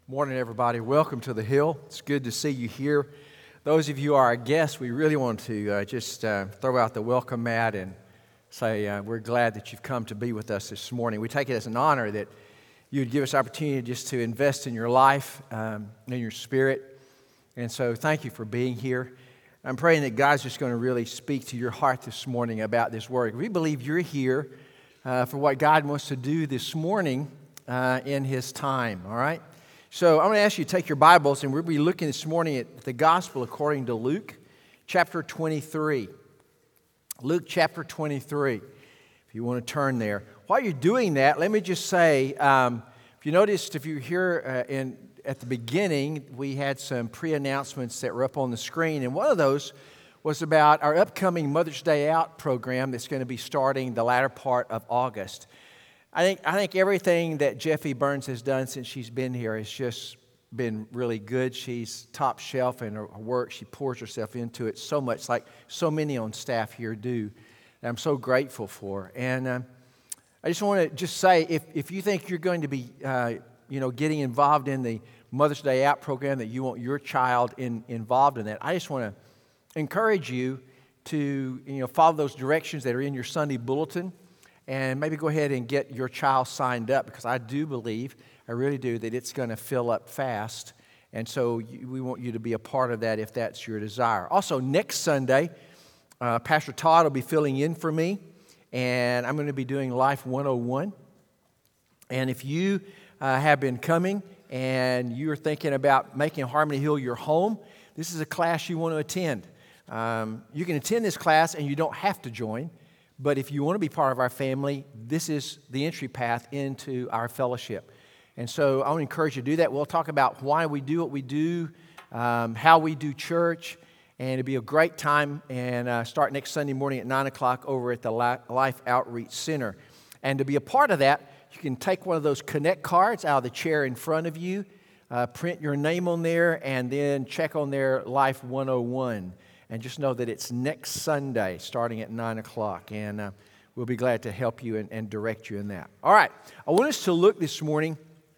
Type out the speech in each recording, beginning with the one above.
Morning, everybody. Welcome to the Hill. It's good to see you here. Those of you who are our guests, we really want to just throw out the welcome mat and say we're glad that you've come to be with us this morning. We take it as an honor that you'd give us opportunity just to invest in your life, in your spirit. And so thank you for being here. I'm praying that God's just going to really speak to your heart this morning about this word. We believe you're here for what God wants to do this morning in His time, all right? So I'm going to ask you to take your Bibles, and we'll be looking this morning at the Gospel according to Luke, chapter 23. Luke chapter 23, if you want to turn there. While you're doing that, let me just say, if you noticed, if you're here at the beginning, we had some pre-announcements that were up on the screen, and one of those was about our upcoming Mother's Day Out program that's going to be starting the latter part of August. I think everything that Jeffy Burns has done since she's been here has just been really good. She's top shelf in her work. She pours herself into it so much, like so many on staff here do. And I'm so grateful for. And I just want to just say, if you think you're going to be, getting involved in the Mother's Day Out program, that you want your child involved in that, I just want to encourage you to, follow those directions that are in your Sunday bulletin. And maybe go ahead and get your child signed up, because I do believe, I really do, that it's going to fill up fast. And so we want you to be a part of that if that's your desire. Also, next Sunday, Pastor Todd will be filling in for me, and I'm going to be doing Life 101. And if you have been coming and you're thinking about making Harmony Hill your home, this is a class you want to attend. You can attend this class and you don't have to join. But if you want to be part of our family, this is the entry path into our fellowship. And so I want to encourage you to do that. We'll talk about why we do what we do, how we do church, and it'll be a great time. And start next Sunday morning at 9 o'clock over at the Life Outreach Center. And to be a part of that, you can take one of those Connect cards out of the chair in front of you, print your name on there, and then check on their Life 101. And just know that it's next Sunday starting at 9 o'clock. And we'll be glad to help you and direct you in that. All right. I want us to look this morning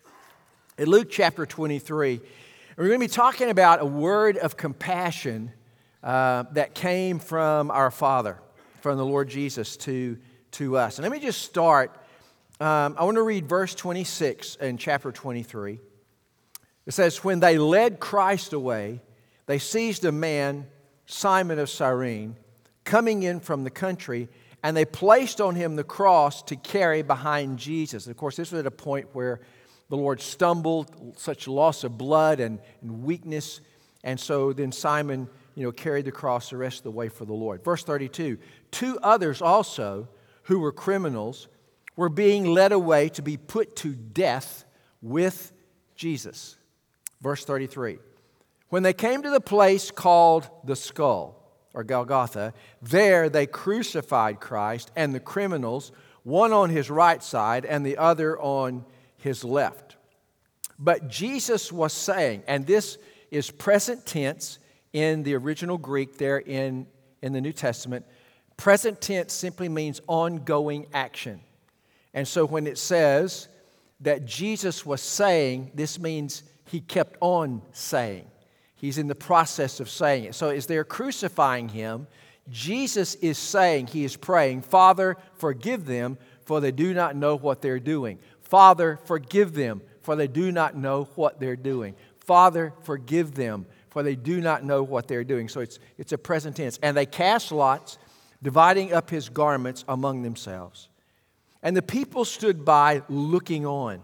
at Luke chapter 23. And we're going to be talking about a word of compassion that came from our Father, from the Lord Jesus to us. And let me just start. I want to read verse 26 in chapter 23. It says, "When they led Christ away, they seized a man, Simon of Cyrene, coming in from the country, and they placed on him the cross to carry behind Jesus." And of course, this was at a point where the Lord stumbled, such loss of blood and weakness, and so then Simon, carried the cross the rest of the way for the Lord. Verse 32, "Two others also, who were criminals, were being led away to be put to death with Jesus." Verse 33, "When they came to the place called the Skull," or Golgotha, "there they crucified Christ and the criminals, one on his right side and the other on his left. But Jesus was saying," and this is present tense in the original Greek there in the New Testament. Present tense simply means ongoing action. And so when it says that Jesus was saying, this means He kept on saying. He's in the process of saying it. So as they're crucifying Him, Jesus is saying, He is praying, "Father, forgive them, for they do not know what they're doing. Father, forgive them, for they do not know what they're doing. Father, forgive them, for they do not know what they're doing." So it's a present tense. "And they cast lots, dividing up His garments among themselves. And the people stood by looking on.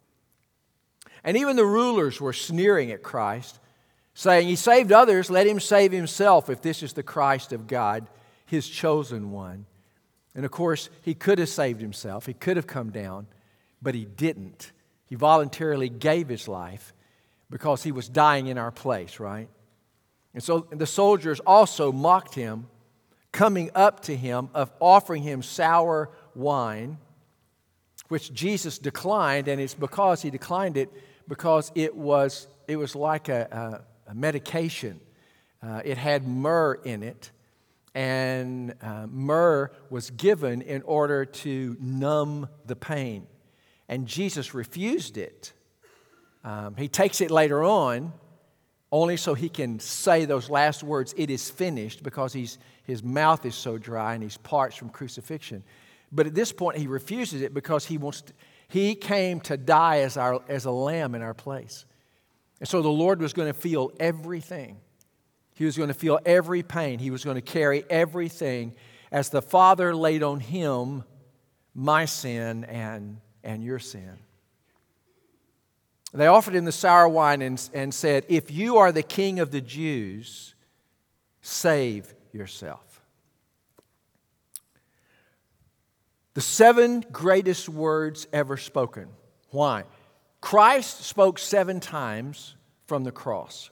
And even the rulers were sneering at Christ, saying, 'He saved others, let Him save Himself, if this is the Christ of God, His chosen one.' And of course, He could have saved Himself. He could have come down, but He didn't. He voluntarily gave His life because He was dying in our place, right? And so the soldiers also mocked Him, coming up to Him, offering Him sour wine, which Jesus declined, and it's because He declined it because it was like a medication. It had myrrh in it, and myrrh was given in order to numb the pain. And Jesus refused it He takes it later on only so he can say those last words, "It is finished," because his mouth is so dry and he's parched from crucifixion. But at this point, he refuses it because he came to die as a lamb in our place. And so the Lord was going to feel everything. He was going to feel every pain. He was going to carry everything as the Father laid on him my sin and your sin. They offered him the sour wine and said, "If you are the King of the Jews, save yourself." The 7 greatest words ever spoken. Why? Christ spoke 7 times from the cross.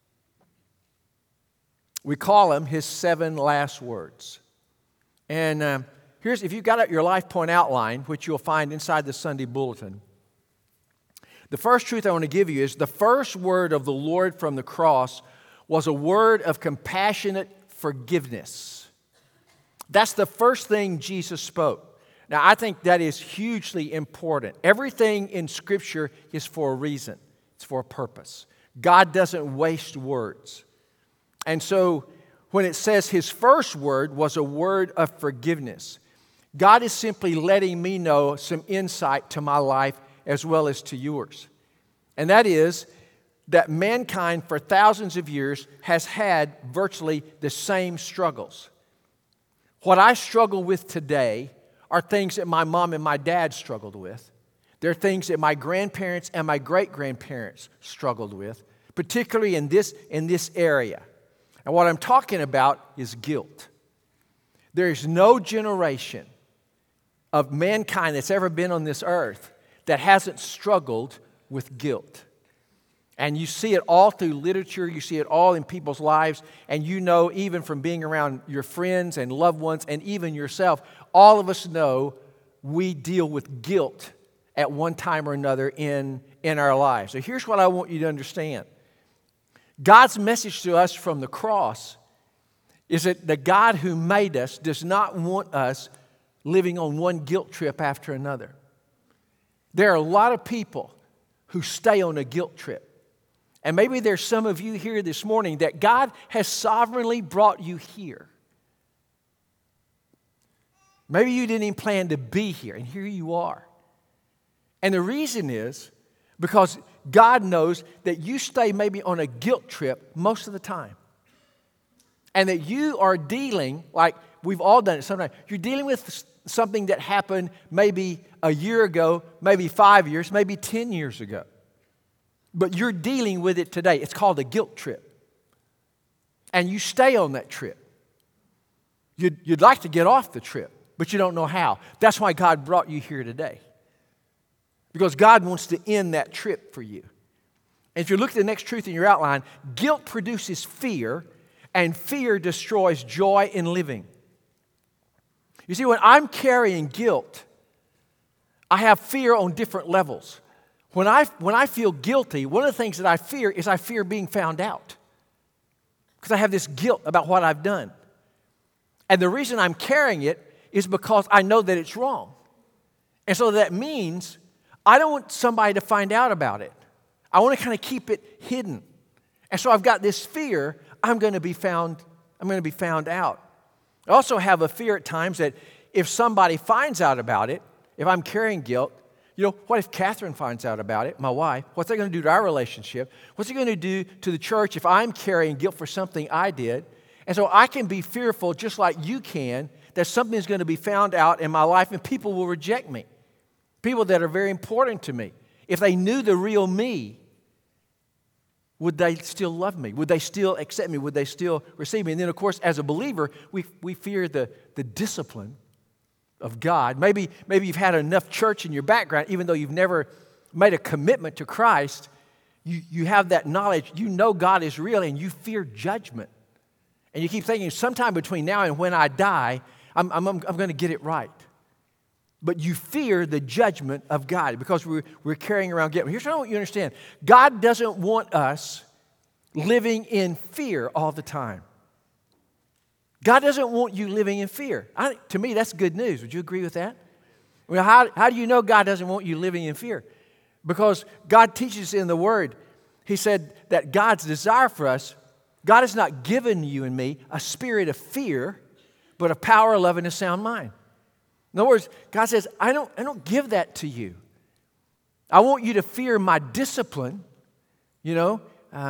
We call them his 7 last words. And if you've got out your Life Point outline, which you'll find inside the Sunday bulletin, the first truth I want to give you is the first word of the Lord from the cross was a word of compassionate forgiveness. That's the first thing Jesus spoke. Now, I think that is hugely important. Everything in Scripture is for a reason. It's for a purpose. God doesn't waste words. And so when it says his first word was a word of forgiveness, God is simply letting me know some insight to my life as well as to yours. And that is that mankind for thousands of years has had virtually the same struggles. What I struggle with today are things that my mom and my dad struggled with. They're things that my grandparents and my great-grandparents struggled with, particularly in this area. And what I'm talking about is guilt. There is no generation of mankind that's ever been on this earth that hasn't struggled with guilt. And you see it all through literature, you see it all in people's lives, and you know even from being around your friends and loved ones and even yourself, all of us know we deal with guilt at one time or another in our lives. So here's what I want you to understand. God's message to us from the cross is that the God who made us does not want us living on one guilt trip after another. There are a lot of people who stay on a guilt trip. And maybe there's some of you here this morning that God has sovereignly brought you here. Maybe you didn't even plan to be here, and here you are. And the reason is because God knows that you stay maybe on a guilt trip most of the time. And that you are dealing, like we've all done it sometimes, you're dealing with something that happened maybe a year ago, maybe 5 years, maybe 10 years ago. But you're dealing with it today. It's called a guilt trip. And you stay on that trip. You'd like to get off the trip, but you don't know how. That's why God brought you here today. Because God wants to end that trip for you. And if you look at the next truth in your outline, guilt produces fear, and fear destroys joy in living. You see, when I'm carrying guilt, I have fear on different levels. When I feel guilty, one of the things that I fear is I fear being found out. Because I have this guilt about what I've done. And the reason I'm carrying it is because I know that it's wrong. And so that means I don't want somebody to find out about it. I want to kind of keep it hidden. And so I've got this fear I'm going to be found out. I also have a fear at times that if somebody finds out about it, if I'm carrying guilt, what if Catherine finds out about it, my wife? What's that going to do to our relationship? What's it going to do to the church if I'm carrying guilt for something I did? And so I can be fearful, just like you can, that something is going to be found out in my life and people will reject me. People that are very important to me. If they knew the real me, would they still love me? Would they still accept me? Would they still receive me? And then, of course, as a believer, we fear the discipline of God. Maybe you've had enough church in your background, even though you've never made a commitment to Christ, you have that knowledge. You know God is real, and you fear judgment. And you keep thinking, sometime between now and when I die, I'm going to get it right. But you fear the judgment of God because we're carrying around guilt. Here's what I want you to understand. God doesn't want us living in fear all the time. God doesn't want you living in fear. To me, that's good news. Would you agree with that? Well, how do you know God doesn't want you living in fear? Because God teaches in the Word, He said that God's desire for us, God has not given you and me a spirit of fear, but of power, love, and a sound mind. In other words, God says, I don't give that to you. I want you to fear my discipline. You know,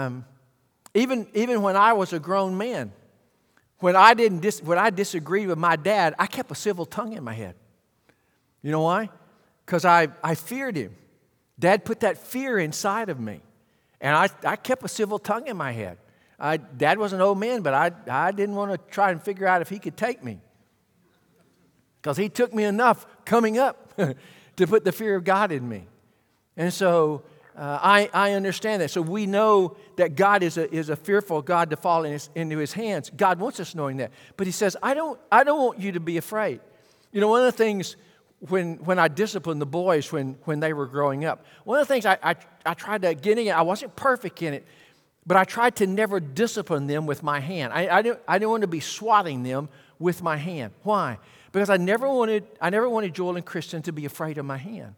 even when I was a grown man, when I disagreed with my dad, I kept a civil tongue in my head. You know why? Because I feared him. Dad put that fear inside of me. And I kept a civil tongue in my head. Dad was an old man, but I didn't want to try and figure out if he could take me. Because he took me enough coming up to put the fear of God in me. And so I understand that. So we know that God is a fearful God to fall into His hands. God wants us knowing that. But He says, I don't want you to be afraid. You know, one of the things when I disciplined the boys when they were growing up, one of the things I tried to get in, I wasn't perfect in it, but I tried to never discipline them with my hand. I didn't want to be swatting them with my hand. Why? Because I never wanted Joel and Kristen to be afraid of my hand.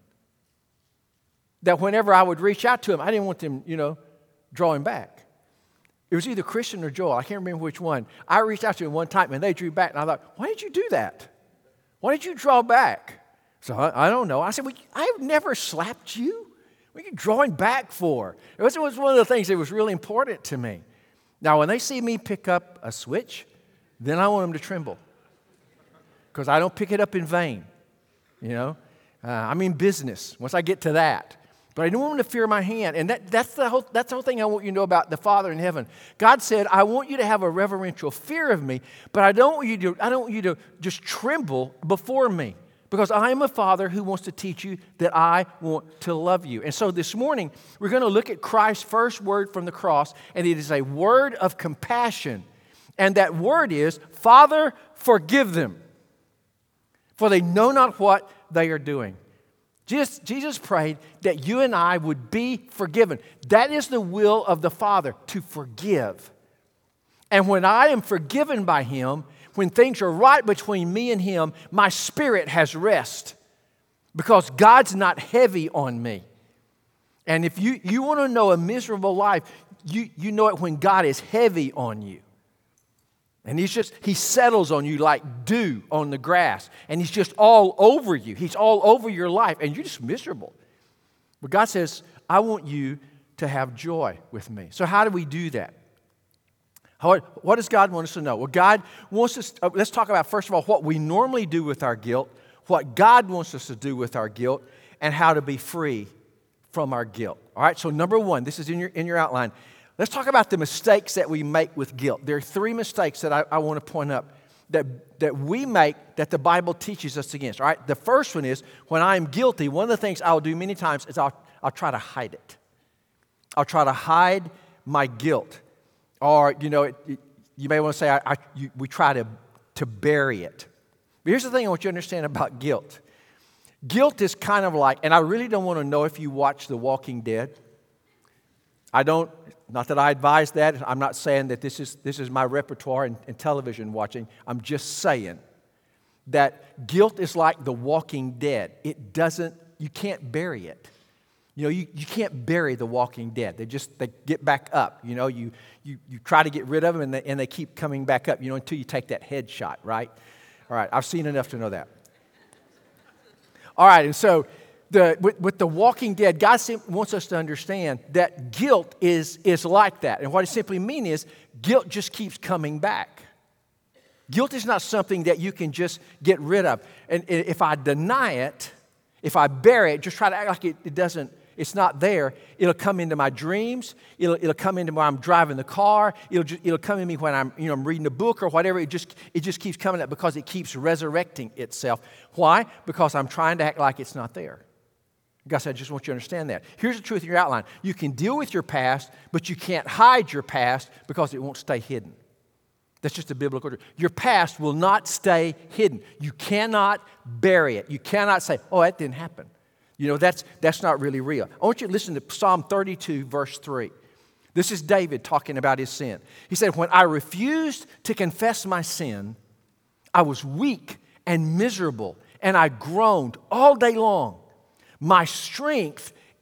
That whenever I would reach out to them, I didn't want them, drawing back. It was either Kristen or Joel. I can't remember which one. I reached out to them one time, and they drew back, and I thought, why did you do that? Why did you draw back? So I don't know. I said, I've never slapped you. What are you drawing back for? It was one of the things that was really important to me. Now, when they see me pick up a switch, then I want them to tremble. Because I don't pick it up in vain. I'm in business once I get to that. But I don't want them to fear my hand. And that's the whole thing I want you to know about the Father in heaven. God said, I want you to have a reverential fear of me, but I don't want you to just tremble before me. Because I am a Father who wants to teach you that I want to love you. And so this morning, we're going to look at Christ's first word from the cross, and it is a word of compassion. And that word is, Father, forgive them, for they know not what they are doing. Jesus prayed that you and I would be forgiven. That is the will of the Father, to forgive. And when I am forgiven by Him, when things are right between me and Him, my spirit has rest because God's not heavy on me. And if you want to know a miserable life, you know it when God is heavy on you. And He settles on you like dew on the grass. And He's just all over you. He's all over your life. And you're just miserable. But God says, I want you to have joy with me. So how do we do that? What does God want us to know? Well, God wants us, let's talk about, first of all, what we normally do with our guilt, what God wants us to do with our guilt, and how to be free from our guilt. All right, so number one, this is in your outline. Let's talk about the mistakes that we make with guilt. There are three mistakes that I want to point up that we make that the Bible teaches us against. All right, the first one is when I'm guilty, one of the things I'll do many times is I'll try to hide it. I'll try to hide my guilt. Or, you may want to say we try to bury it. But here's the thing I want you to understand about guilt. Guilt is kind of like, and I really don't want to know if you watch The Walking Dead. Not that I advise that. I'm not saying that this is my repertoire in television watching. I'm just saying that guilt is like The Walking Dead. You can't bury it. You can't bury the walking dead. They get back up. You try to get rid of them and they keep coming back up, until you take that headshot, right? All right, I've seen enough to know that. All right, and so with the walking dead, God wants us to understand that guilt is like that. And what it simply means is guilt just keeps coming back. Guilt is not something that you can just get rid of. And if I deny it, if I bury it, just try to act like it's not there, it'll come into my dreams. It'll come into when I'm driving the car. It'll come in me when I'm reading a book or whatever. It just keeps coming up because it keeps resurrecting itself. Why? Because I'm trying to act like it's not there. God said, I just want you to understand that. Here's the truth in your outline. You can deal with your past, but you can't hide your past because it won't stay hidden. That's just a biblical truth. Your past will not stay hidden. You cannot bury it. You cannot say, oh, that didn't happen. That's not really real. I want you to listen to Psalm 32, verse 3. This is David talking about his sin. He said, when I refused to confess my sin, I was weak and miserable, and I groaned all day long. My strength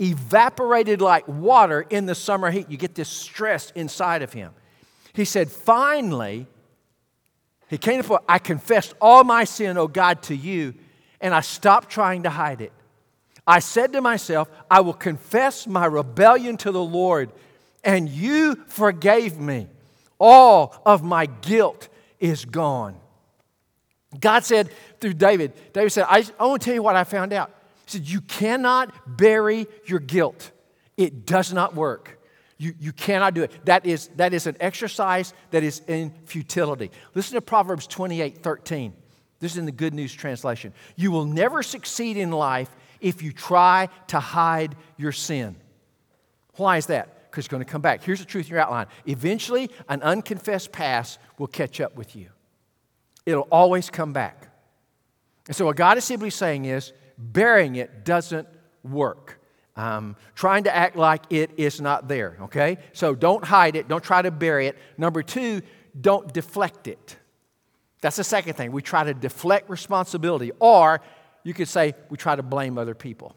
evaporated like water in the summer heat. You get this stress inside of him. He said, finally, he came to the point, I confessed all my sin, O God, to you, and I stopped trying to hide it. I said to myself, I will confess my rebellion to the Lord, and you forgave me. All of my guilt is gone. God said through David said, I want to tell you what I found out. He said, you cannot bury your guilt. It does not work. You cannot do it. That is an exercise that is in futility. Listen to Proverbs 28:13. This is in the Good News Translation. You will never succeed in life if you try to hide your sin. Why is that? Because it's going to come back. Here's the truth in your outline. Eventually, an unconfessed past will catch up with you. It'll always come back. And so what God is simply saying is, burying it doesn't work. Trying to act like it is not there, okay? So don't hide it. Don't try to bury it. Number two, don't deflect it. That's the second thing. We try to deflect responsibility. Or you could say we try to blame other people.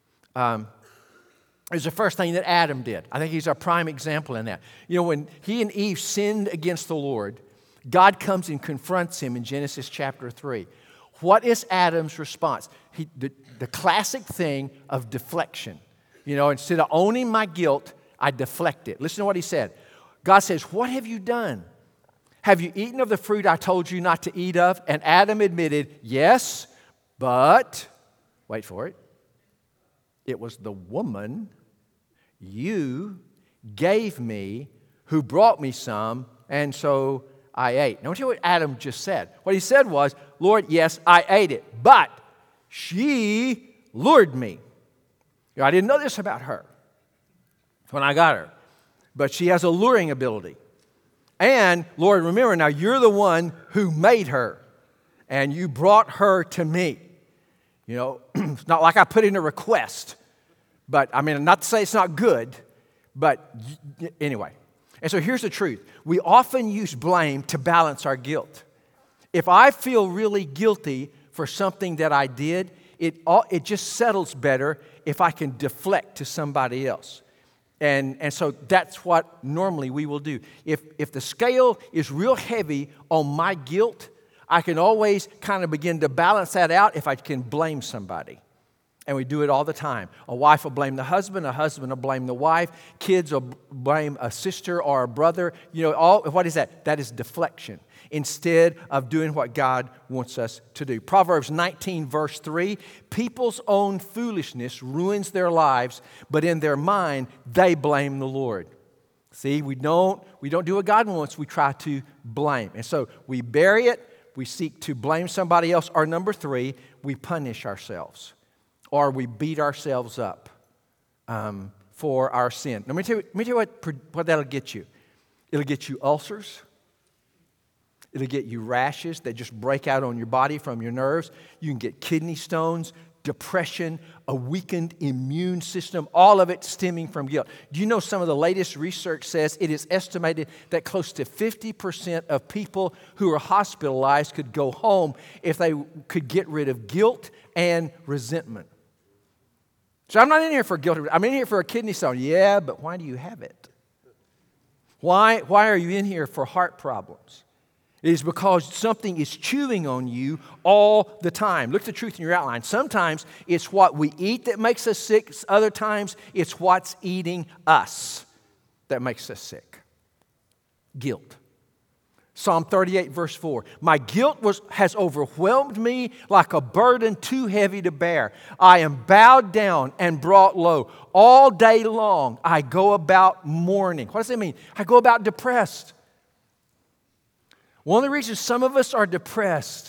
It's the first thing that Adam did. I think he's our prime example in that. You know, when he and Eve sinned against the Lord, God comes and confronts him in Genesis chapter 3. What is Adam's response? The classic thing of deflection. You know, instead of owning my guilt, I deflect it. Listen to what he said. God says, what have you done? Have you eaten of the fruit I told you not to eat of? And Adam admitted, yes, but, wait for it, it was the woman you gave me who brought me some, and so I ate. Now, I want to tell you what Adam just said. What he said was, Lord, yes, I ate it, but she lured me. You know, I didn't know this about her when I got her, but she has a luring ability. And, Lord, remember, now you're the one who made her, and you brought her to me. You know, it's not like I put in a request, but, I mean, not to say it's not good, but anyway. And so here's the truth. We often use blame to balance our guilt. If I feel really guilty for something that I did, it just settles better if I can deflect to somebody else. And so that's what normally we will do. If the scale is real heavy on my guilt, I can always kind of begin to balance that out if I can blame somebody. And we do it all the time. A wife will blame the husband, a husband will blame the wife, kids will blame a sister or a brother. You know, what is that? That is deflection instead of doing what God wants us to do. Proverbs 19, verse 3, people's own foolishness ruins their lives, but in their mind, they blame the Lord. See, we don't do what God wants, we try to blame. And so we bury it, we seek to blame somebody else, or number three, we punish ourselves. Or we beat ourselves up for our sin. Let me tell you what that'll get you. It'll get you ulcers. It'll get you rashes that just break out on your body from your nerves. You can get kidney stones, depression, a weakened immune system, all of it stemming from guilt. Do you know some of the latest research says it is estimated that close to 50% of people who are hospitalized could go home if they could get rid of guilt and resentment? So I'm not in here for guilt. I'm in here for a kidney stone. Yeah, but why do you have it? Why are you in here for heart problems? It is because something is chewing on you all the time. Look at the truth in your outline. Sometimes it's what we eat that makes us sick. Other times it's what's eating us that makes us sick. Guilt. Psalm 38, verse 4. My guilt has overwhelmed me like a burden too heavy to bear. I am bowed down and brought low. All day long I go about mourning. What does that mean? I go about depressed. One of the reasons some of us are depressed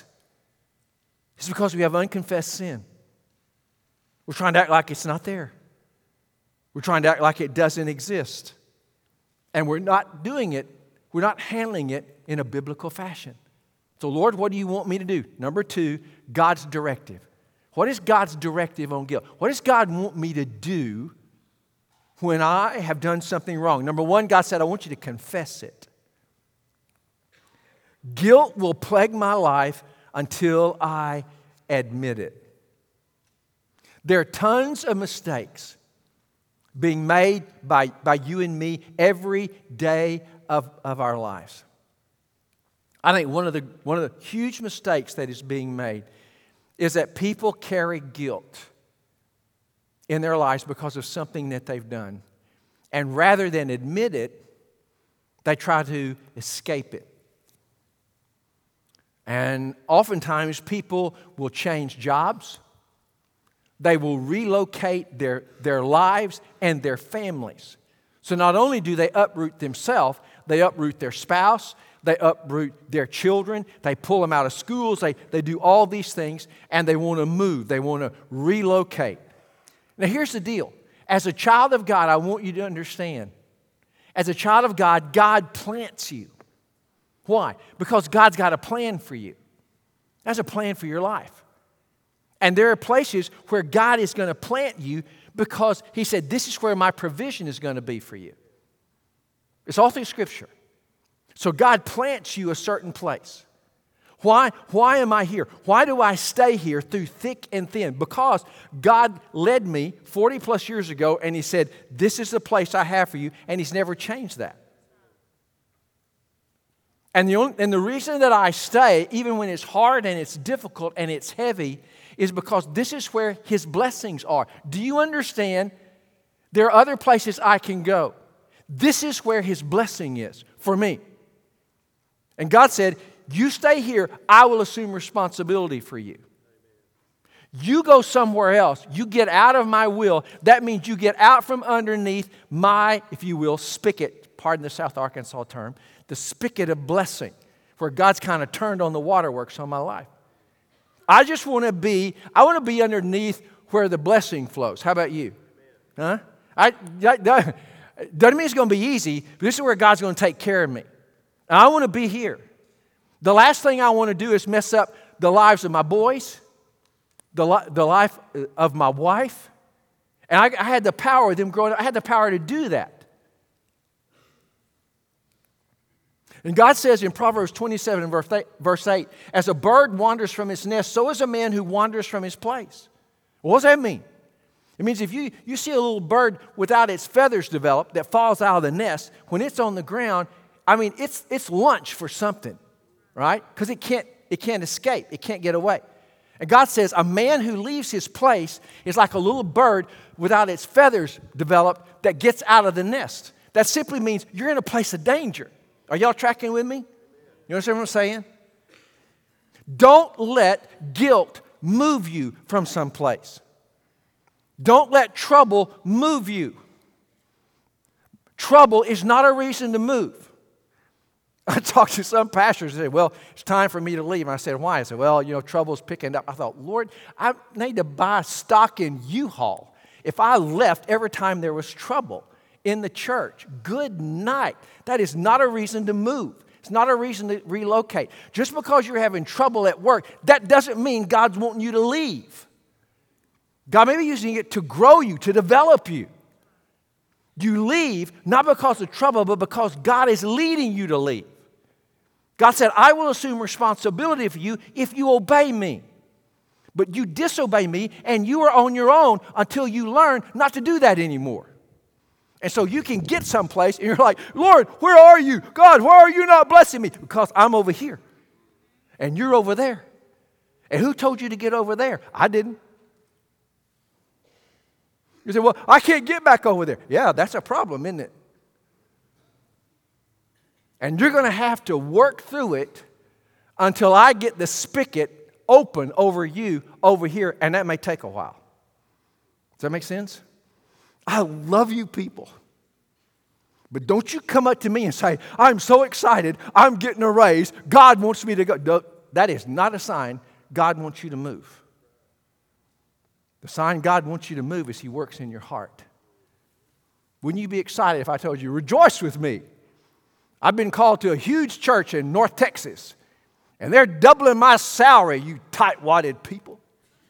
is because we have unconfessed sin. We're trying to act like it's not there. We're trying to act like it doesn't exist. And we're not doing it. We're not handling it in a biblical fashion. So, Lord, what do you want me to do? Number two, God's directive. What is God's directive on guilt? What does God want me to do when I have done something wrong? Number one, God said, I want you to confess it. Guilt will plague my life until I admit it. There are tons of mistakes being made by you and me every day of our lives. I think one of the huge mistakes that is being made is that people carry guilt in their lives because of something that they've done. And rather than admit it, they try to escape it. And oftentimes people will change jobs. They will relocate their lives and their families. So not only do they uproot themselves, they uproot their spouse, they uproot their children, they pull them out of schools, they do all these things, and they want to move, they want to relocate. Now here's the deal. As a child of God, I want you to understand, as a child of God, God plants you. Why? Because God's got a plan for you. That's a plan for your life. And there are places where God is going to plant you because He said, this is where my provision is going to be for you. It's all through Scripture. So God plants you a certain place. Why? Why am I here? Why do I stay here through thick and thin? Because God led me 40 plus years ago and He said, this is the place I have for you, and He's never changed that. And the reason that I stay, even when it's hard and it's difficult and it's heavy, is because this is where His blessings are. Do you understand? There are other places I can go. This is where His blessing is for me. And God said, you stay here, I will assume responsibility for you. You go somewhere else, you get out of my will, that means you get out from underneath my, if you will, spigot, pardon the South Arkansas term, the spigot of blessing, where God's kind of turned on the waterworks on my life. I want to be underneath where the blessing flows. How about you? Huh? Doesn't mean it's going to be easy, but this is where God's going to take care of me. And I want to be here. The last thing I want to do is mess up the lives of my boys, the life of my wife. And I had the power of them growing up. I had the power to do that. And God says in Proverbs 27 and verse 8, as a bird wanders from its nest, so is a man who wanders from his place. What does that mean? It means if you see a little bird without its feathers developed that falls out of the nest, when it's on the ground, it's lunch for something, right? Because it can't escape. It can't get away. And God says a man who leaves his place is like a little bird without its feathers developed that gets out of the nest. That simply means you're in a place of danger. Are y'all tracking with me? You understand what I'm saying? Don't let guilt move you from someplace. Don't let trouble move you. Trouble is not a reason to move. I talked to some pastors and said, well, it's time for me to leave. And I said, why? I said, well, trouble's picking up. I thought, Lord, I need to buy stock in U-Haul if I left every time there was trouble in the church. Good night. That is not a reason to move. It's not a reason to relocate. Just because you're having trouble at work, that doesn't mean God's wanting you to leave. God may be using it to grow you, to develop you. You leave not because of trouble, but because God is leading you to leave. God said, I will assume responsibility for you if you obey me. But you disobey me, and you are on your own until you learn not to do that anymore. And so you can get someplace, and you're like, Lord, where are you? God, why are you not blessing me? Because I'm over here, and you're over there. And who told you to get over there? I didn't. You say, well, I can't get back over there. Yeah, that's a problem, isn't it? And you're going to have to work through it until I get the spigot open over you over here, and that may take a while. Does that make sense? I love you people. But don't you come up to me and say, I'm so excited, I'm getting a raise, God wants me to go. No, that is not a sign God wants you to move. The sign God wants you to move is He works in your heart. Wouldn't you be excited if I told you, rejoice with me? I've been called to a huge church in North Texas, and they're doubling my salary, you tight-wadded people.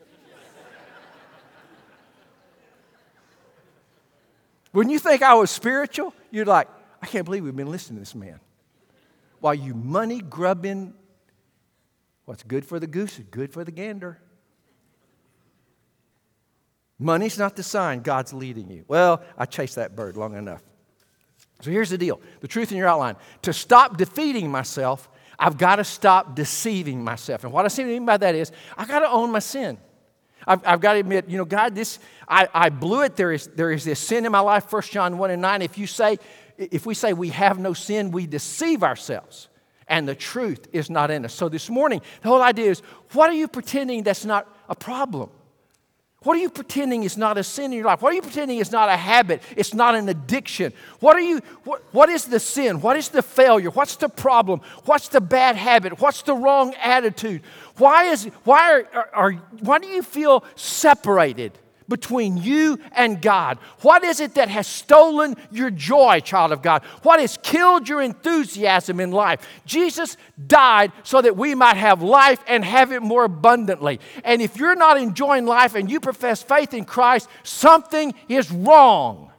When you think I was spiritual, you're like, I can't believe we've been listening to this man. While you money-grubbing, what's good for the goose is good for the gander. Money's not the sign God's leading you. Well, I chased that bird long enough. So here's the deal. The truth in your outline. To stop defeating myself, I've got to stop deceiving myself. And what I mean by that is, I've got to own my sin. I've got to admit, God, I blew it. There is this sin in my life, 1 John 1 and 9. If we say we have no sin, we deceive ourselves. And the truth is not in us. So this morning, the whole idea is, what are you pretending that's not a problem? What are you pretending is not a sin in your life? What are you pretending is not a habit? It's not an addiction. What is the sin? What is the failure? What's the problem? What's the bad habit? What's the wrong attitude? Why do you feel separated between you and God? What is it that has stolen your joy, child of God? What has killed your enthusiasm in life? Jesus died so that we might have life and have it more abundantly. And if you're not enjoying life and you profess faith in Christ, something is wrong.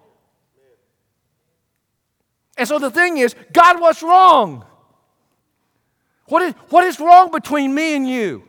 And so the thing is, God, what's wrong? What is wrong between me and you?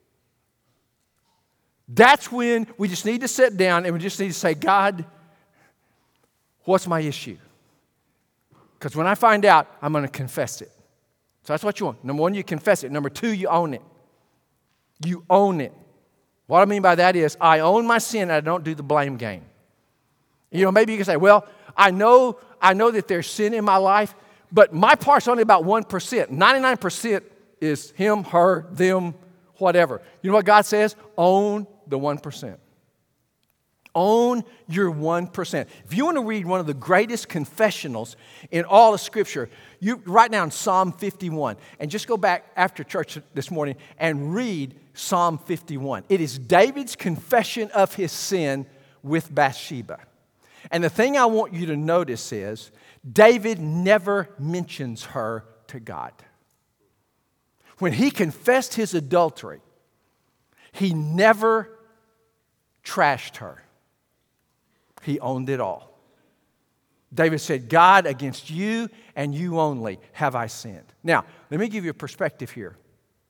That's when we just need to sit down and we just need to say, God, what's my issue? Because when I find out, I'm going to confess it. So that's what you want. Number one, you confess it. Number two, you own it. You own it. What I mean by that is, I own my sin and I don't do the blame game. Maybe you can say, well, I know that there's sin in my life, but my part's only about 1%. 99% is him, her, them, whatever. You know what God says? Own the 1%. Own your 1%. If you want to read one of the greatest confessionals in all of Scripture, you write down Psalm 51 and just go back after church this morning and read Psalm 51. It is David's confession of his sin with Bathsheba. And the thing I want you to notice is David never mentions her to God. When he confessed his adultery, he never trashed her. He owned it all. David said, God, against you and you only have I sinned. Now, let me give you a perspective here.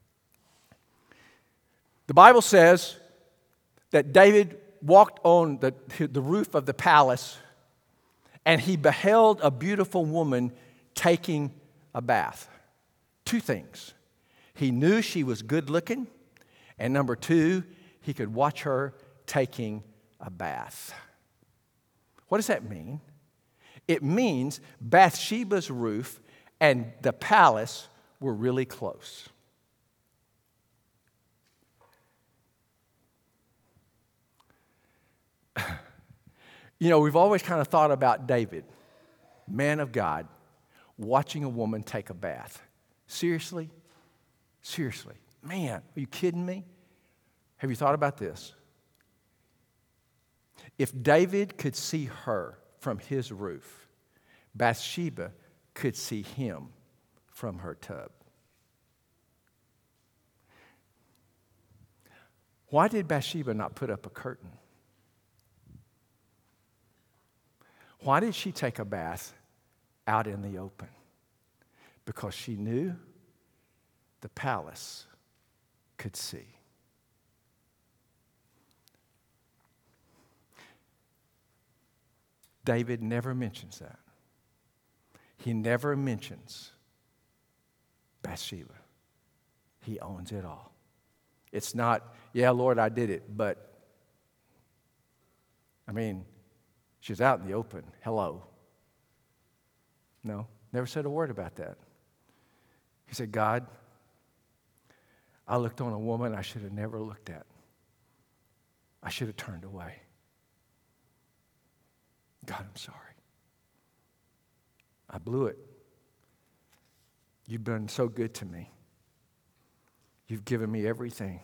The Bible says that David walked on the roof of the palace and he beheld a beautiful woman taking a bath. Two things. He knew she was good looking, and number two, he could watch her taking a bath. What does that mean? It means Bathsheba's roof and the palace were really close. We've always kind of thought about David, man of God, watching a woman take a bath. Seriously? Seriously. Man, are you kidding me? Have you thought about this? If David could see her from his roof, Bathsheba could see him from her tub. Why did Bathsheba not put up a curtain? Why did she take a bath out in the open? Because she knew the palace could see. David never mentions that. He never mentions Bathsheba. He owns it all. It's not, yeah, Lord, I did it, but, she was out in the open. Hello. No, never said a word about that. He said, God, I looked on a woman I should have never looked at. I should have turned away. God, I'm sorry. I blew it. You've been so good to me. You've given me everything.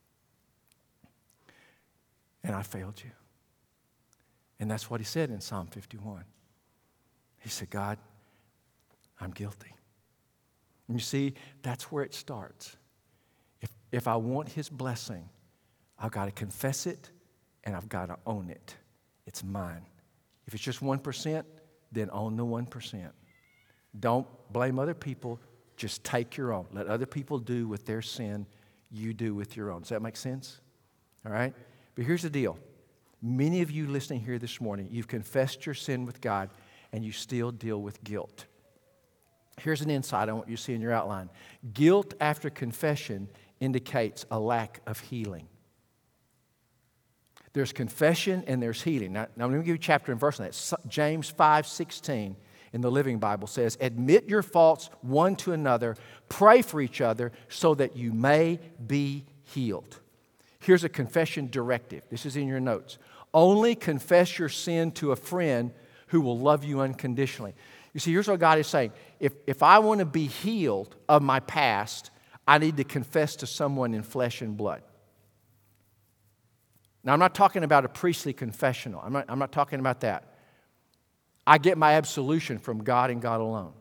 And I failed you. And that's what he said in Psalm 51. He said, God, I'm guilty. And you see, that's where it starts. If I want his blessing, I've got to confess it and I've got to own it. It's mine. If it's just 1%, then own the 1%. Don't blame other people. Just take your own. Let other people do with their sin, you do with your own. Does that make sense? All right? But here's the deal. Many of you listening here this morning, you've confessed your sin with God and you still deal with guilt. Here's an insight I want you to see in your outline. Guilt after confession indicates a lack of healing. There's confession and there's healing. Now let me give you a chapter and verse on that. James 5:16 in the Living Bible says, admit your faults one to another, pray for each other so that you may be healed. Here's a confession directive. This is in your notes. Only confess your sin to a friend who will love you unconditionally. You see, here's what God is saying. If I want to be healed of my past, I need to confess to someone in flesh and blood. Now, I'm not talking about a priestly confessional. I'm not talking about that. I get my absolution from God and God alone.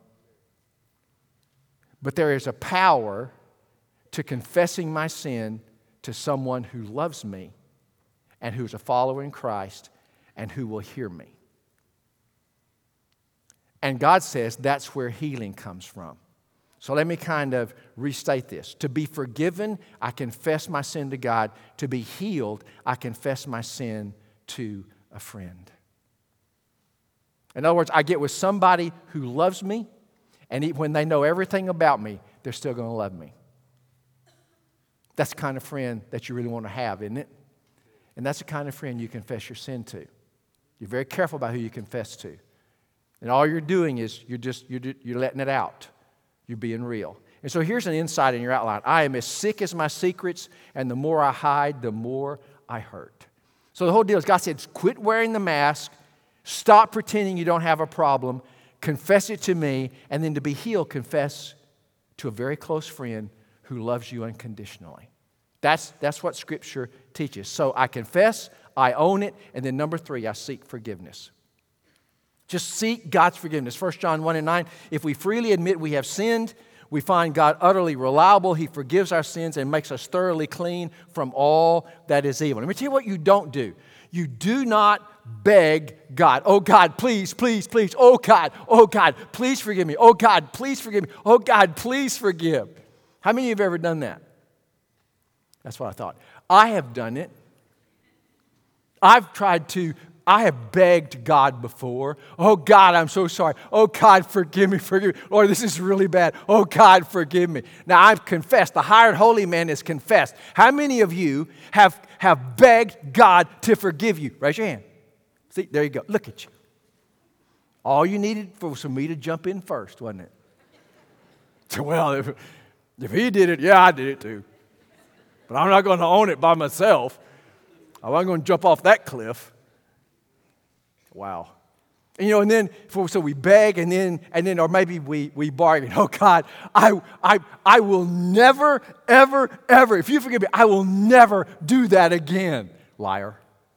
But there is a power to confessing my sin to someone who loves me and who's a follower in Christ and who will hear me. And God says that's where healing comes from. So let me kind of restate this. To be forgiven, I confess my sin to God. To be healed, I confess my sin to a friend. In other words, I get with somebody who loves me, and when they know everything about me, they're still going to love me. That's the kind of friend that you really want to have, isn't it? And that's the kind of friend you confess your sin to. You're very careful about who you confess to. And all you're doing is you're letting it out. You're being real. And so here's an insight in your outline. I am as sick as my secrets, and the more I hide, the more I hurt. So the whole deal is God said, quit wearing the mask, stop pretending you don't have a problem, confess it to me, and then to be healed, confess to a very close friend who loves you unconditionally. That's what Scripture teaches. So I confess, I own it, and then number 3, I seek forgiveness. Just seek God's forgiveness. 1 John 1:9, if we freely admit we have sinned, we find God utterly reliable. He forgives our sins and makes us thoroughly clean from all that is evil. Let me tell you what you don't do. You do not beg God. Oh God, please, please, please. Oh God, please forgive me. Oh God, please forgive me. Oh God, please forgive. How many of you have ever done that? That's what I thought. I have done it. I have begged God before. Oh God, I'm so sorry. Oh God, forgive me. Lord, this is really bad. Oh God, forgive me. Now I've confessed. The hired holy man has confessed. How many of you have begged God to forgive you? Raise your hand. See, there you go. Look at you. All you needed was for me to jump in first, wasn't it? So, well, if he did it, yeah, I did it too. But I'm not going to own it by myself. I'm not going to jump off that cliff. Wow. And then, so we beg and then, or maybe we bargain. Oh God, I will never, ever, ever, if you forgive me, I will never do that again. Liar.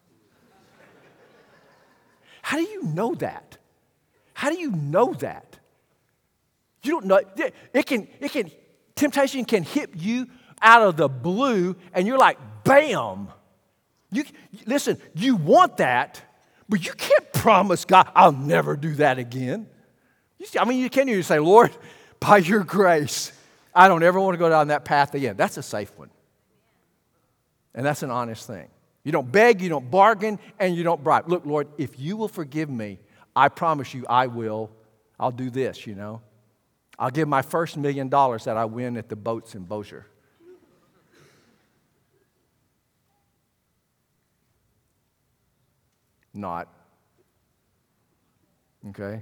How do you know that? How do you know that? You don't know. Temptation can hit you out of the blue and you're like, bam. Listen, you want that. But you can't promise God, I'll never do that again. You can't even say, Lord, by your grace, I don't ever want to go down that path again. That's a safe one. And that's an honest thing. You don't beg, you don't bargain, and you don't bribe. Look, Lord, if you will forgive me, I promise you I will. I'll do this, I'll give my first $1 million that I win at the boats in Bossier. Not. Okay?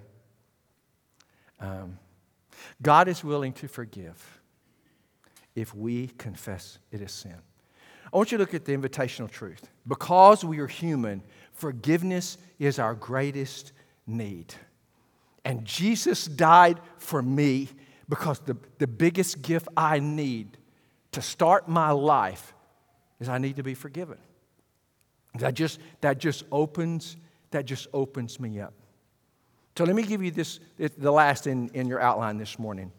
God is willing to forgive if we confess it as sin. I want you to look at the invitational truth. Because we are human, forgiveness is our greatest need. And Jesus died for me because the biggest gift I need to start my life is I need to be forgiven. That just opens me up. So let me give you the last in your outline this morning.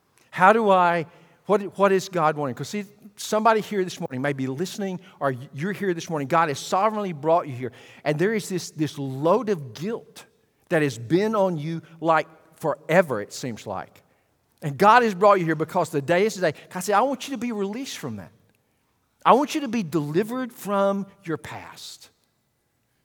What is God wanting? Because see, somebody here this morning may be listening, or you're here this morning. God has sovereignly brought you here, and there is this load of guilt that has been on you like forever, it seems like. And God has brought you here because the day is today. God said, I want you to be released from that. I want you to be delivered from your past.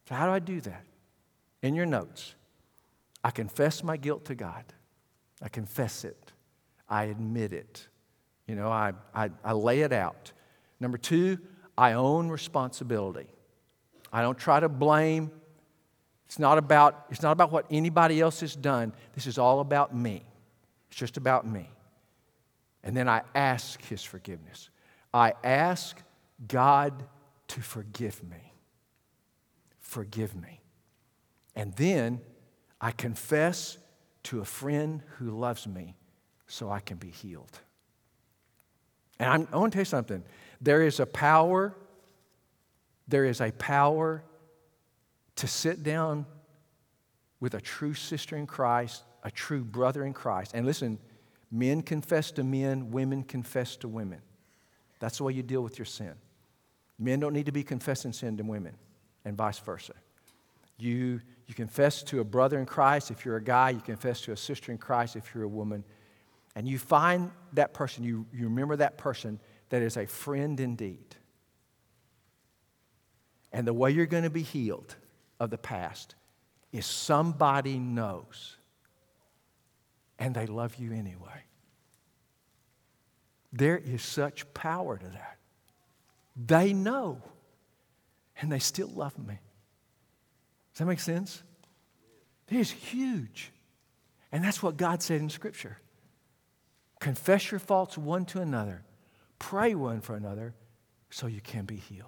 So how do I do that? In your notes, I confess my guilt to God. I confess it. I admit it. I lay it out. Number 2, I own responsibility. I don't try to blame. It's not about what anybody else has done. This is all about me. It's just about me. And then I ask His forgiveness. I ask God to forgive me. Forgive me. And then I confess to a friend who loves me so I can be healed. And I want to tell you something. There is a power to sit down with a true sister in Christ, a true brother in Christ. And listen, men confess to men, women confess to women. That's the way you deal with your sin. Men don't need to be confessing sin to women, and vice versa. You confess to a brother in Christ if you're a guy. You confess to a sister in Christ if you're a woman. And you find that person, you remember that person that is a friend indeed. And the way you're going to be healed of the past is somebody knows and they love you anyway. There is such power to that. They know and they still love me. Does that make sense? It is huge. And that's what God said in Scripture. Confess your faults one to another. Pray one for another so you can be healed.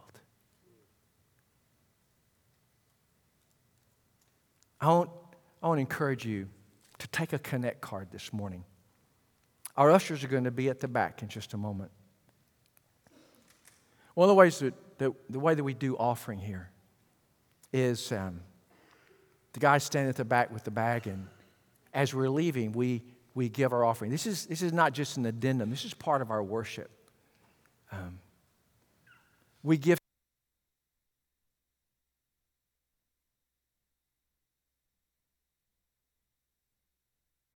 I want to encourage you to take a Connect card this morning. Our ushers are going to be at the back in just a moment. One of the ways the way that we do offering here is the guys stand at the back with the bag, and as we're leaving, we give our offering. This is not just an addendum. This is part of our worship. We give